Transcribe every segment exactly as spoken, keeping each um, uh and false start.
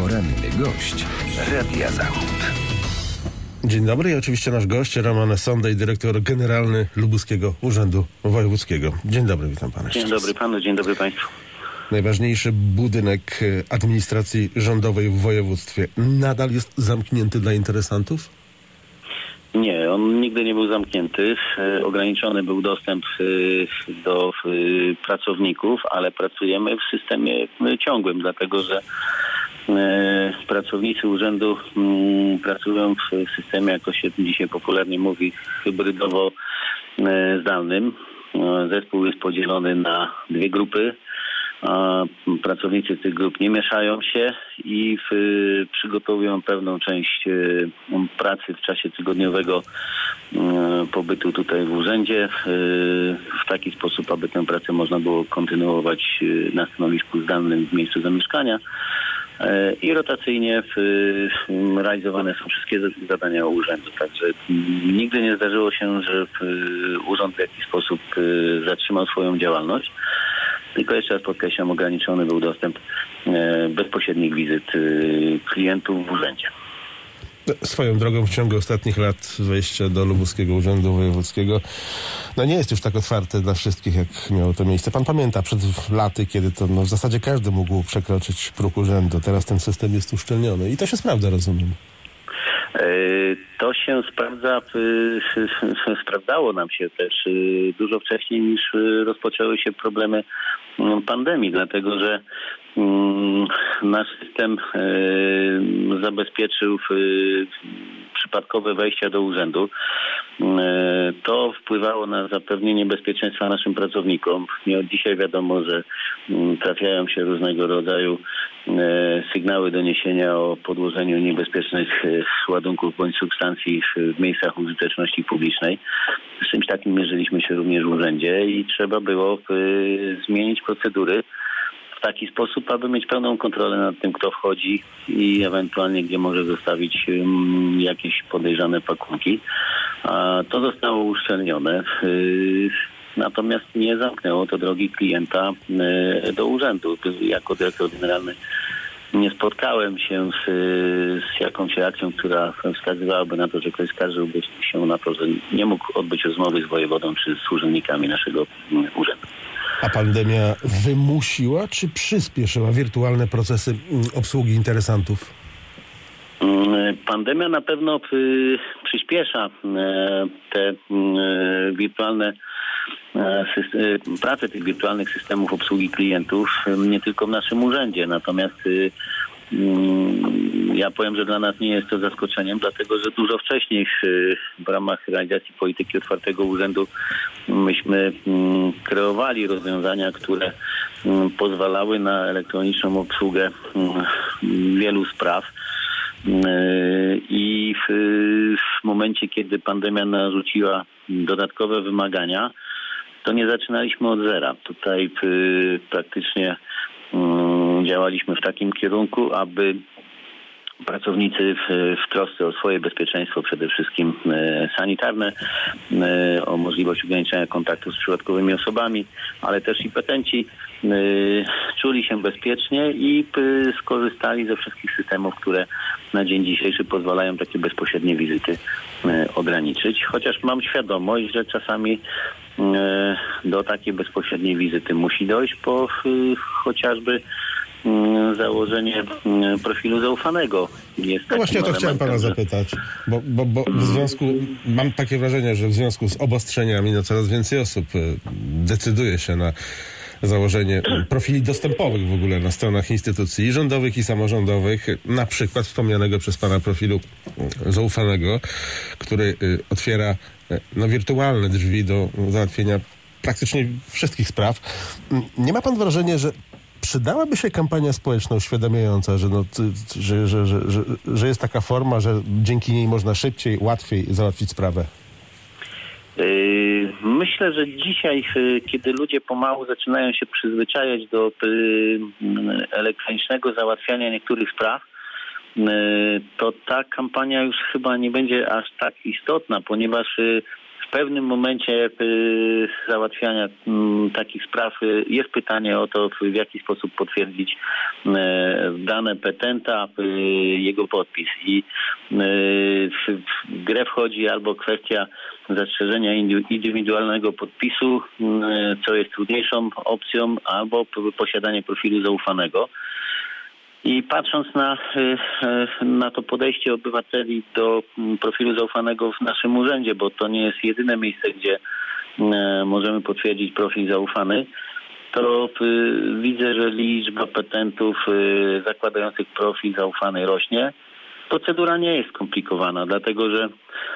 Poranny gość Radia Zachód. Dzień dobry i oczywiście nasz gość Roman Sondej, dyrektor generalny Lubuskiego Urzędu Wojewódzkiego. Dzień dobry, witam pana. Dzień dobry panu, dzień dobry państwu. Najważniejszy budynek administracji rządowej w województwie nadal jest zamknięty dla interesantów? Nie, on nigdy nie był zamknięty. E, ograniczony był dostęp e, do e, pracowników, ale pracujemy w systemie e, ciągłym, dlatego że e, pracownicy urzędu m, pracują w systemie, jak to się dzisiaj popularnie mówi, hybrydowo e, zdalnym. E, zespół jest podzielony na dwie grupy. A pracownicy tych grup nie mieszają się i w, przygotowują pewną część y, pracy w czasie tygodniowego y, pobytu tutaj w urzędzie y, w taki sposób, aby tę pracę można było kontynuować y, na stanowisku zdalnym w miejscu zamieszkania. Y, I rotacyjnie w, y, realizowane są wszystkie zadania urzędu. Także y, nigdy nie zdarzyło się, że y, urząd w jakiś sposób y, zatrzymał swoją działalność. Tylko jeszcze raz podkreślam, ograniczony był dostęp e, bezpośrednich wizyt e, klientów w urzędzie. Swoją drogą w ciągu ostatnich lat wejście do Lubuskiego Urzędu Wojewódzkiego no nie jest już tak otwarte dla wszystkich, jak miało to miejsce. Pan pamięta przed laty, kiedy to no, w zasadzie każdy mógł przekroczyć próg urzędu. Teraz ten system jest uszczelniony i to się sprawdza, rozumiem. To się sprawdza, sprawdzało nam się też dużo wcześniej niż rozpoczęły się problemy pandemii, dlatego że nasz system zabezpieczył przypadkowe wejścia do urzędu. To wpływało na zapewnienie bezpieczeństwa naszym pracownikom. Nie od dzisiaj wiadomo, że trafiają się różnego rodzaju sygnały doniesienia o podłożeniu niebezpiecznych ładunków bądź substancji w miejscach użyteczności publicznej. Z czymś takim mierzyliśmy się również w urzędzie i trzeba było zmienić procedury w taki sposób, aby mieć pełną kontrolę nad tym, kto wchodzi i ewentualnie gdzie może zostawić jakieś podejrzane pakunki. To zostało uszczelnione. Natomiast nie zamknęło to drogi klienta do urzędu. Jako dyrektor generalny nie spotkałem się z, z jakąś reakcją, która wskazywałaby na to, że ktoś skarżyłby się na to, że nie mógł odbyć rozmowy z wojewodą czy z urzędnikami naszego urzędu. A pandemia wymusiła czy przyspieszyła wirtualne procesy obsługi interesantów? Pandemia na pewno y, przyspiesza y, te y, wirtualne y, pracę tych wirtualnych systemów obsługi klientów, y, nie tylko w naszym urzędzie. Natomiast y, y, ja powiem, że dla nas nie jest to zaskoczeniem, dlatego że dużo wcześniej y, w ramach realizacji polityki otwartego urzędu myśmy y, kreowali rozwiązania, które y, pozwalały na elektroniczną obsługę y, wielu spraw. I w, w momencie, kiedy pandemia narzuciła dodatkowe wymagania, to nie zaczynaliśmy od zera. Tutaj y, praktycznie y, działaliśmy w takim kierunku, aby pracownicy w, w trosce o swoje bezpieczeństwo, przede wszystkim e, sanitarne, e, o możliwość ograniczenia kontaktu z przypadkowymi osobami, ale też i petenci e, czuli się bezpiecznie i e, skorzystali ze wszystkich systemów, które na dzień dzisiejszy pozwalają takie bezpośrednie wizyty e, ograniczyć. Chociaż mam świadomość, że czasami e, do takiej bezpośredniej wizyty musi dojść, bo e, chociażby założenie profilu zaufanego jest. No właśnie o to chciałem pana zapytać, bo, bo, bo w związku, mam takie wrażenie, że w związku z obostrzeniami no coraz więcej osób decyduje się na założenie profili dostępowych w ogóle na stronach instytucji i rządowych i samorządowych, na przykład wspomnianego przez pana profilu zaufanego, który otwiera no, wirtualne drzwi do załatwienia praktycznie wszystkich spraw. Nie ma pan wrażenia, że przydałaby się kampania społeczna uświadamiająca, że, no, że, że, że, że, że jest taka forma, że dzięki niej można szybciej, łatwiej załatwić sprawę? Myślę, że dzisiaj, kiedy ludzie pomału zaczynają się przyzwyczajać do elektronicznego załatwiania niektórych spraw, to ta kampania już chyba nie będzie aż tak istotna, ponieważ w pewnym momencie załatwiania takich spraw jest pytanie o to, w jaki sposób potwierdzić dane petenta, jego podpis. I w grę wchodzi albo kwestia zastrzeżenia indywidualnego podpisu, co jest trudniejszą opcją, albo posiadanie profilu zaufanego. I patrząc na, na to podejście obywateli do profilu zaufanego w naszym urzędzie, bo to nie jest jedyne miejsce, gdzie możemy potwierdzić profil zaufany, to widzę, że liczba petentów zakładających profil zaufany rośnie. Procedura nie jest skomplikowana, dlatego że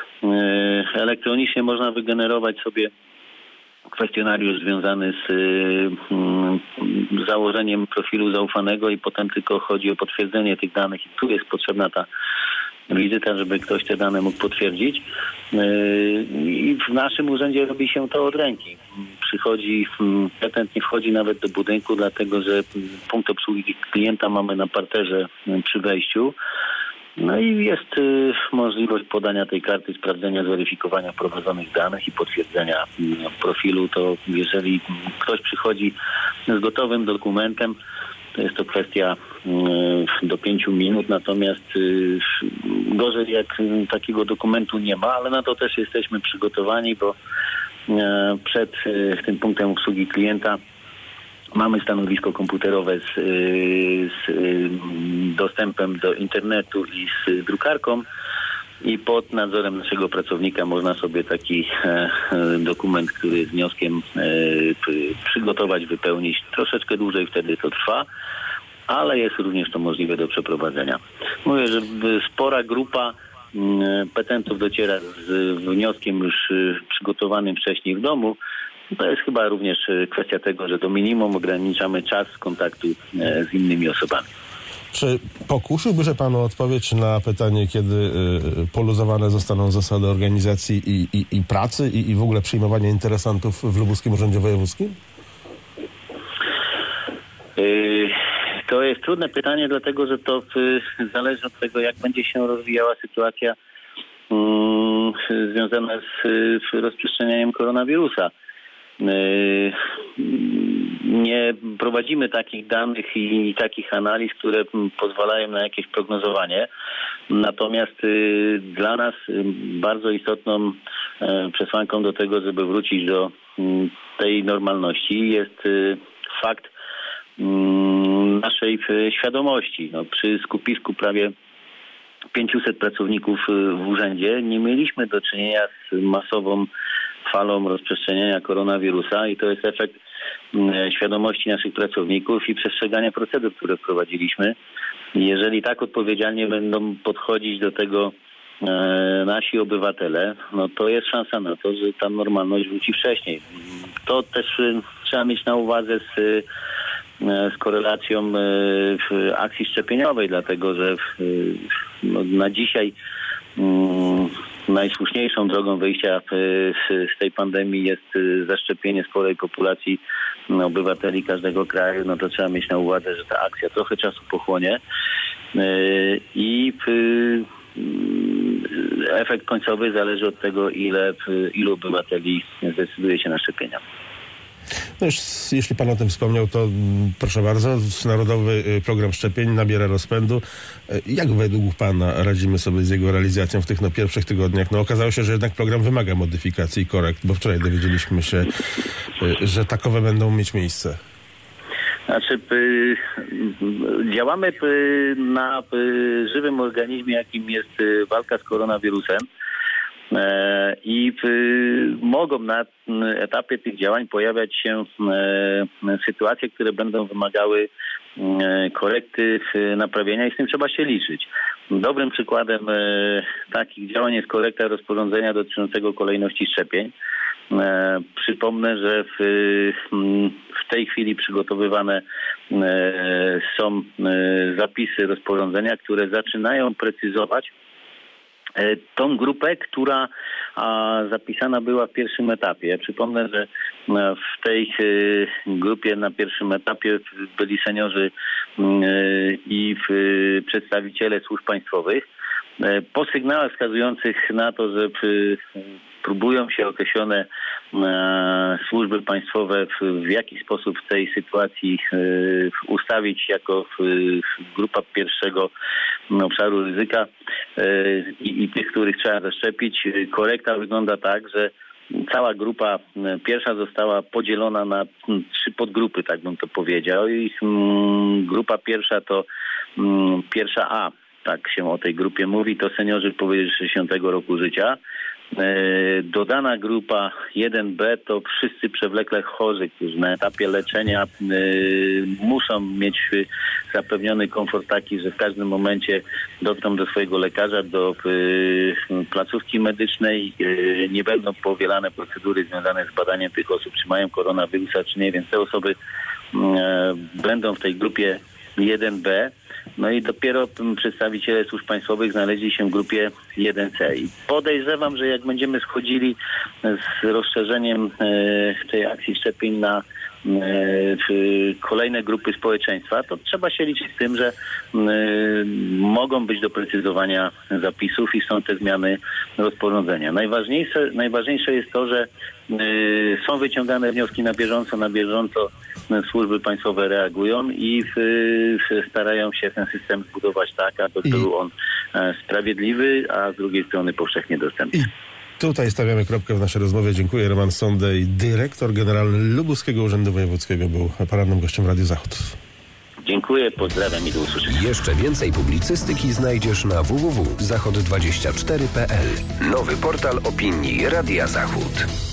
elektronicznie można wygenerować sobie kwestionariusz związany z y, y, założeniem profilu zaufanego i potem tylko chodzi o potwierdzenie tych danych i tu jest potrzebna ta wizyta, żeby ktoś te dane mógł potwierdzić. Y, I w naszym urzędzie robi się to od ręki. Przychodzi, petent nie wchodzi nawet do budynku, dlatego że punkt obsługi klienta mamy na parterze przy wejściu. No i jest y, możliwość podania tej karty, sprawdzenia, zweryfikowania prowadzonych danych i potwierdzenia y, profilu. To jeżeli ktoś przychodzi z gotowym dokumentem, to jest to kwestia y, do pięciu minut, natomiast y, gorzej jak y, takiego dokumentu nie ma, ale na to też jesteśmy przygotowani, bo y, przed y, tym punktem obsługi klienta mamy stanowisko komputerowe z, z dostępem do internetu i z drukarką i pod nadzorem naszego pracownika można sobie taki e, dokument, który jest wnioskiem e, przygotować, wypełnić. Troszeczkę dłużej wtedy to trwa, ale jest również to możliwe do przeprowadzenia. Mówię, że spora grupa petentów dociera z wnioskiem już przygotowanym wcześniej w domu. To jest chyba również kwestia tego, że do minimum ograniczamy czas kontaktu z innymi osobami. Czy pokusiłby się Pan o odpowiedź na pytanie, kiedy poluzowane zostaną zasady organizacji i, i, i pracy i, i w ogóle przyjmowania interesantów w Lubuskim Urzędzie Wojewódzkim? To jest trudne pytanie, dlatego że to zależy od tego, jak będzie się rozwijała sytuacja związana z rozprzestrzenianiem koronawirusa. Nie prowadzimy takich danych i takich analiz, które pozwalają na jakieś prognozowanie. Natomiast dla nas bardzo istotną przesłanką do tego, żeby wrócić do tej normalności, jest fakt naszej świadomości. No, przy skupisku prawie pięciuset pracowników w urzędzie nie mieliśmy do czynienia z masową falą rozprzestrzeniania koronawirusa i to jest efekt świadomości naszych pracowników i przestrzegania procedur, które wprowadziliśmy. Jeżeli tak odpowiedzialnie będą podchodzić do tego e, nasi obywatele, no to jest szansa na to, że ta normalność wróci wcześniej. To też e, trzeba mieć na uwadze z, e, z korelacją e, w akcji szczepieniowej, dlatego że w, no, na dzisiaj mm, najsłuszniejszą drogą wyjścia z tej pandemii jest zaszczepienie sporej populacji obywateli każdego kraju. No to trzeba mieć na uwadze, że ta akcja trochę czasu pochłonie i efekt końcowy zależy od tego, ile, ilu obywateli zdecyduje się na szczepienia. No już, jeśli Pan o tym wspomniał, to proszę bardzo, Narodowy Program Szczepień nabiera rozpędu. Jak według Pana radzimy sobie z jego realizacją w tych no, pierwszych tygodniach? No okazało się, że jednak program wymaga modyfikacji i korekt, bo wczoraj dowiedzieliśmy się, że takowe będą mieć miejsce. Znaczy, y, y, działamy y, na y, żywym organizmie, jakim jest y, walka z koronawirusem. I mogą na etapie tych działań pojawiać się sytuacje, które będą wymagały korekty, naprawienia i z tym trzeba się liczyć. Dobrym przykładem takich działań jest korekta rozporządzenia dotyczącego kolejności szczepień. Przypomnę, że w, w tej chwili przygotowywane są zapisy rozporządzenia, które zaczynają precyzować tą grupę, która a, zapisana była w pierwszym etapie. Przypomnę, że w tej y, grupie na pierwszym etapie byli seniorzy y, i y, przedstawiciele służb państwowych. Po sygnałach wskazujących na to, że próbują się określone e, służby państwowe w, w jaki sposób w tej sytuacji e, ustawić jako w, w grupa pierwszego obszaru ryzyka e, i, i tych, których trzeba zaszczepić. Korekta wygląda tak, że cała grupa pierwsza została podzielona na trzy podgrupy, tak bym to powiedział. I mm, grupa pierwsza to mm, pierwsza A, tak się o tej grupie mówi, to seniorzy powyżej sześćdziesiątego roku życia. Dodana grupa jeden B to wszyscy przewlekle chorzy, którzy na etapie leczenia y, muszą mieć zapewniony komfort taki, że w każdym momencie dotrą do swojego lekarza, do y, placówki medycznej, y, nie będą powielane procedury związane z badaniem tych osób, czy mają koronawirusa, czy nie, więc te osoby y, będą w tej grupie jeden B. No i dopiero przedstawiciele służb państwowych znaleźli się w grupie jeden C. I podejrzewam, że jak będziemy schodzili z rozszerzeniem tej akcji szczepień na kolejne grupy społeczeństwa, to trzeba się liczyć z tym, że mogą być doprecyzowania zapisów i są te zmiany rozporządzenia. Najważniejsze, najważniejsze jest to, że są wyciągane wnioski na bieżąco, na bieżąco służby państwowe reagują i w, w, starają się ten system zbudować tak, aby I... był on sprawiedliwy, a z drugiej strony powszechnie dostępny. I... Tutaj stawiamy kropkę w naszej rozmowie. Dziękuję. Roman Sondej, dyrektor generalny Lubuskiego Urzędu Wojewódzkiego, był porannym gościem Radiu Zachód. Dziękuję, pozdrawiam i do usłyszenia. Jeszcze więcej publicystyki znajdziesz na w w w kropka zachod dwadzieścia cztery kropka p l. Nowy portal opinii Radia Zachód.